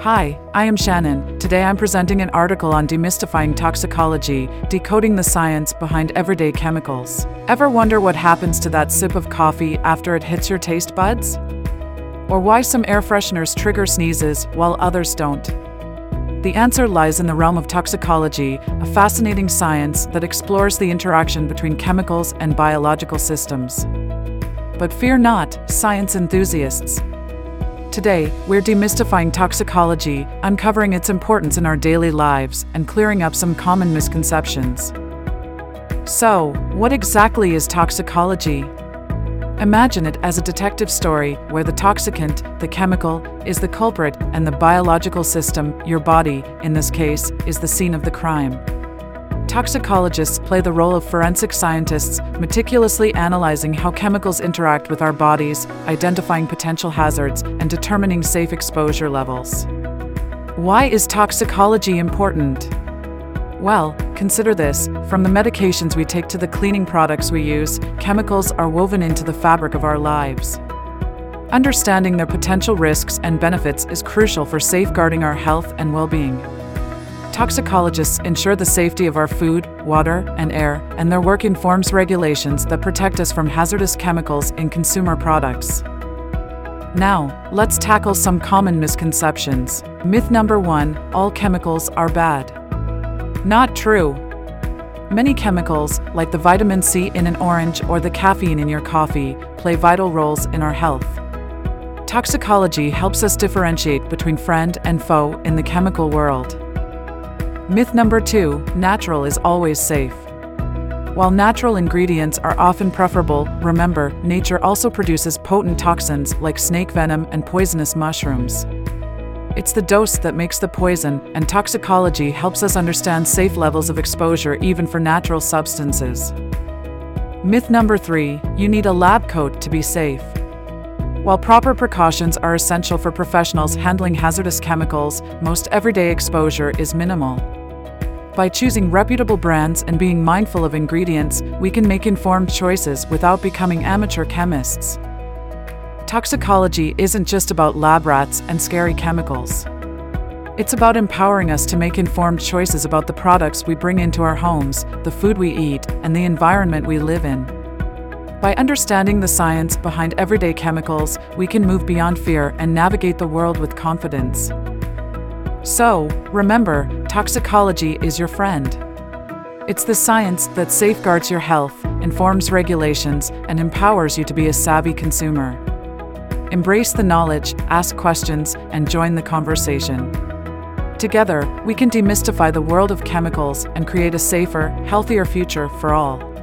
Hi, I am Shannon. Today I'm presenting an article on demystifying toxicology, decoding the science behind everyday chemicals. Ever wonder what happens to that sip of coffee after it hits your taste buds? Or why some air fresheners trigger sneezes while others don't? The answer lies in the realm of toxicology, a fascinating science that explores the interaction between chemicals and biological systems. But fear not, science enthusiasts. Today, we're demystifying toxicology, uncovering its importance in our daily lives, and clearing up some common misconceptions. So, what exactly is toxicology? Imagine it as a detective story where the toxicant, the chemical, is the culprit and the biological system, your body, in this case, is the scene of the crime. Toxicologists play the role of forensic scientists, meticulously analyzing how chemicals interact with our bodies, identifying potential hazards, and determining safe exposure levels. Why is toxicology important? Well, consider this: from the medications we take to the cleaning products we use, chemicals are woven into the fabric of our lives. Understanding their potential risks and benefits is crucial for safeguarding our health and well-being. Toxicologists ensure the safety of our food, water, and air, and their work informs regulations that protect us from hazardous chemicals in consumer products. Now, let's tackle some common misconceptions. Myth number 1: all chemicals are bad. Not true. Many chemicals, like the vitamin C in an orange or the caffeine in your coffee, play vital roles in our health. Toxicology helps us differentiate between friend and foe in the chemical world. Myth number 2: natural is always safe. While natural ingredients are often preferable, remember, nature also produces potent toxins like snake venom and poisonous mushrooms. It's the dose that makes the poison, and toxicology helps us understand safe levels of exposure even for natural substances. Myth number 3: you need a lab coat to be safe. While proper precautions are essential for professionals handling hazardous chemicals, most everyday exposure is minimal. By choosing reputable brands and being mindful of ingredients, we can make informed choices without becoming amateur chemists. Toxicology isn't just about lab rats and scary chemicals. It's about empowering us to make informed choices about the products we bring into our homes, the food we eat, and the environment we live in. By understanding the science behind everyday chemicals, we can move beyond fear and navigate the world with confidence. So, remember, toxicology is your friend. It's the science that safeguards your health, informs regulations, and empowers you to be a savvy consumer. Embrace the knowledge, ask questions, and join the conversation. Together, we can demystify the world of chemicals and create a safer, healthier future for all.